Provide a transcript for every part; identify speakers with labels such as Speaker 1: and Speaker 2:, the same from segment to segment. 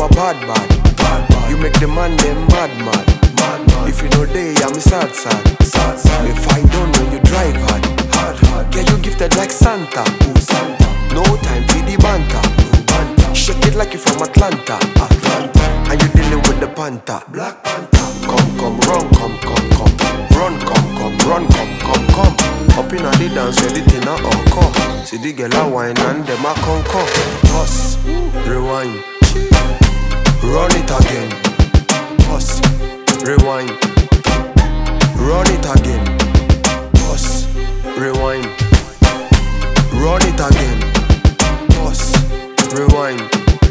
Speaker 1: a bad. You make the man them mad. If you know day, I'm sad. Me fight down when you drive hard. Get you gifted like Santa. No time for the banter. Shake it like you from Atlanta. And you dealing with the panther. Black Panther. Come, run, come. Run, come. Up in the dance, everything a encore. See the girl a wine and them a conquer. Pause, rewind. Run it again. Pause, rewind. Run it again. Pause, rewind. Run it again. Pause, rewind.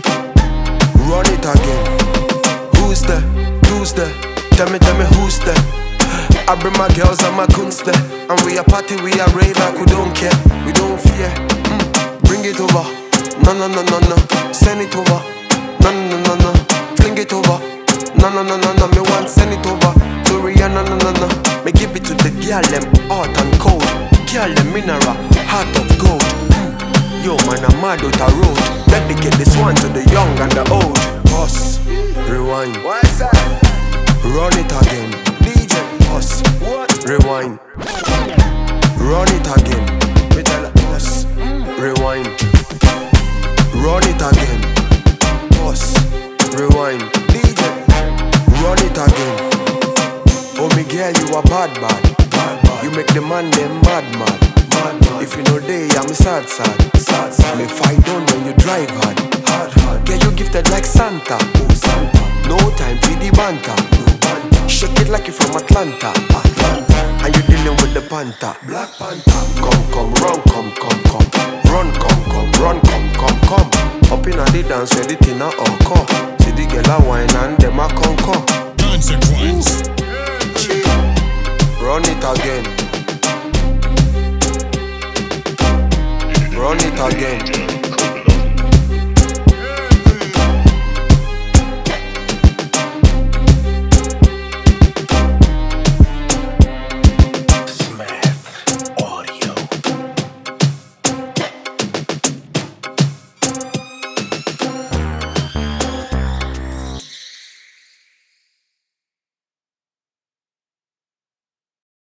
Speaker 1: Run it again. Who's there? Tell me who's there? I bring my girls and my goons there. And we a party, we a rave like we don't care. We don't fear. Bring it over. No. Send it over. No. Fling it over. No. Me want send it over to Rihanna. No. Me give it to the girl them hot and cold. Girl them mineral, heart of gold. Yo man, I'm mad out a road. Dedicate this one to the young and the old. Pause, rewind.
Speaker 2: What's that?
Speaker 1: Run it again.
Speaker 2: DJ.
Speaker 1: Pause,
Speaker 2: What?
Speaker 1: rewind. Run it again. Pause, rewind. Run it again. Pause, rewind.
Speaker 2: DJ.
Speaker 1: Run it again. Oh me girl, you a bad. You make the man them mad. If you know day, I'm sad. Me fight down when you drive hard. Get you gifted like Santa. No time for the banter. Shake it like you from Atlanta. And you dealing with the panther. Black Panther. Come, run, come. Run, come. Up in the dance, everything a encore. See the girl a wine and them a conquer.
Speaker 3: Consequence.
Speaker 1: Run it again. Run it again.